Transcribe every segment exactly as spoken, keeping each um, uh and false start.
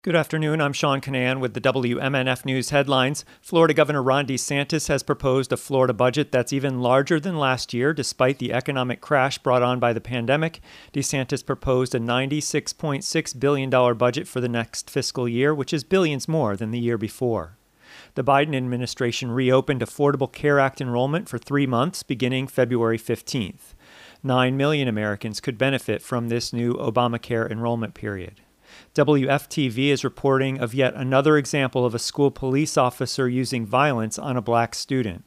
Good afternoon. I'm Sean Canan with the W M N F News headlines. Florida Governor Ron DeSantis has proposed a Florida budget that's even larger than last year, despite the economic crash brought on by the pandemic. DeSantis proposed a ninety-six point six billion dollars budget for the next fiscal year, which is billions more than the year before. The Biden administration reopened Affordable Care Act enrollment for three months, beginning February fifteenth. Nine million Americans could benefit from this new Obamacare enrollment period. W F T V is reporting of yet another example of a school police officer using violence on a black student.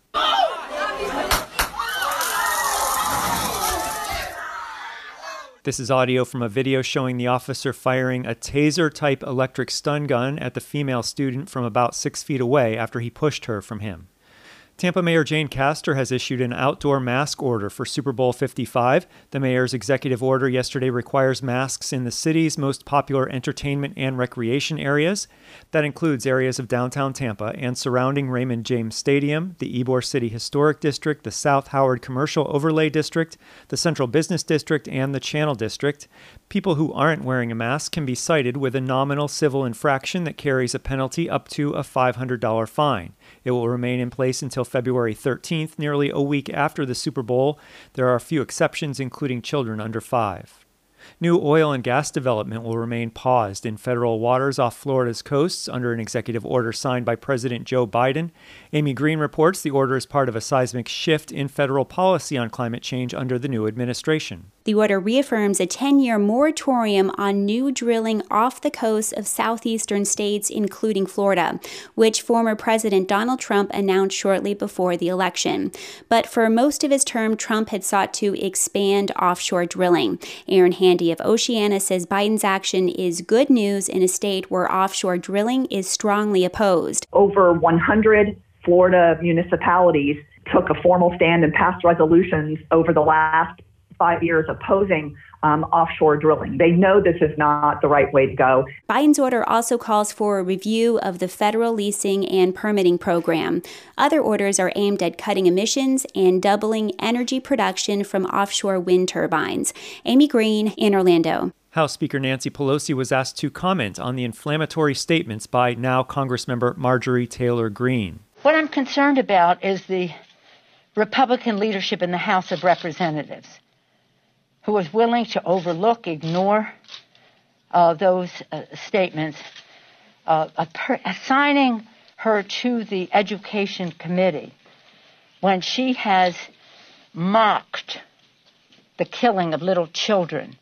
This is audio from a video showing the officer firing a taser-type electric stun gun at the female student from about six feet away after he pushed her from him. Tampa Mayor Jane Castor has issued an outdoor mask order for Super Bowl fifty-five. The mayor's executive order yesterday requires masks in the city's most popular entertainment and recreation areas. That includes areas of downtown Tampa and surrounding Raymond James Stadium, the Ybor City Historic District, the South Howard Commercial Overlay District, the Central Business District, and the Channel District. People who aren't wearing a mask can be cited with a nominal civil infraction that carries a penalty up to a five hundred dollars fine. It will remain in place until February thirteenth, nearly a week after the Super Bowl. There are a few exceptions, including children under five. New oil and gas development will remain paused in federal waters off Florida's coasts under an executive order signed by President Joe Biden. Amy Green reports the order is part of a seismic shift in federal policy on climate change under the new administration. The order reaffirms a ten-year moratorium on new drilling off the coast of southeastern states, including Florida, which former President Donald Trump announced shortly before the election. But for most of his term, Trump had sought to expand offshore drilling. Aaron Handy of Oceana says Biden's action is good news in a state where offshore drilling is strongly opposed. Over one hundred Florida municipalities took a formal stand and passed resolutions over the last five years opposing um, offshore drilling. They know this is not the right way to go. Biden's order also calls for a review of the federal leasing and permitting program. Other orders are aimed at cutting emissions and doubling energy production from offshore wind turbines. Amy Green in Orlando. House Speaker Nancy Pelosi was asked to comment on the inflammatory statements by now Congressmember Marjorie Taylor Greene. What I'm concerned about is the Republican leadership in the House of Representatives, who was willing to overlook, ignore uh, those uh, statements, uh, assigning her to the Education Committee when she has mocked the killing of little children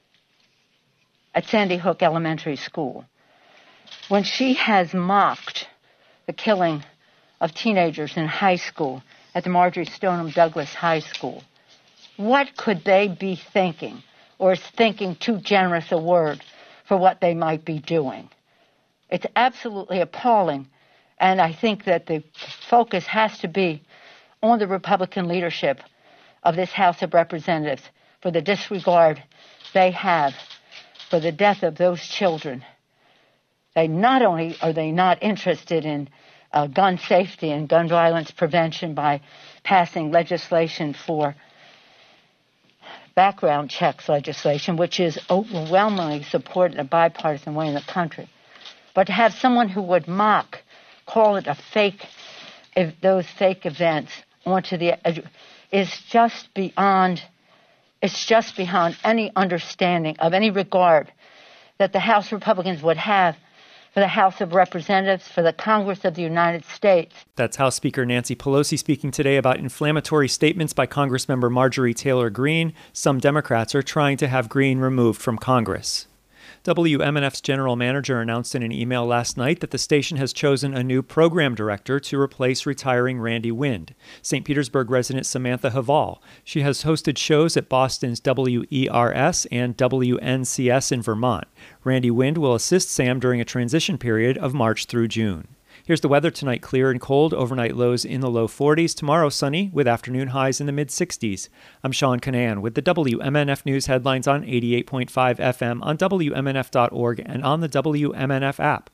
at Sandy Hook Elementary School, when she has mocked the killing of teenagers in high school at the Marjorie Stoneman Douglas High School. What could they be thinking, or is thinking too generous a word for what they might be doing? It's absolutely appalling, and I think that the focus has to be on the Republican leadership of this House of Representatives for the disregard they have for the death of those children. They not only are they not interested in uh, gun safety and gun violence prevention by passing legislation for background checks legislation, which is overwhelmingly supported in a bipartisan way in the country. But to have someone who would mock, call it a fake, if those fake events onto the, is just beyond, it's just beyond any understanding of any regard that the House Republicans would have for the House of Representatives, for the Congress of the United States. That's House Speaker Nancy Pelosi speaking today about inflammatory statements by Congressmember Marjorie Taylor Greene. Some Democrats are trying to have Greene removed from Congress. W M N F's general manager announced in an email last night that the station has chosen a new program director to replace retiring Randy Wind, Saint Petersburg resident Samantha Haval. She has hosted shows at Boston's W E R S and W N C S in Vermont. Randy Wind will assist Sam during a transition period of March through June. Here's the weather tonight: clear and cold, overnight lows in the low forties. Tomorrow sunny with afternoon highs in the mid sixties. I'm Sean Canan with the W M N F News headlines on eighty-eight point five F M, on W M N F dot org, and on the W M N F app.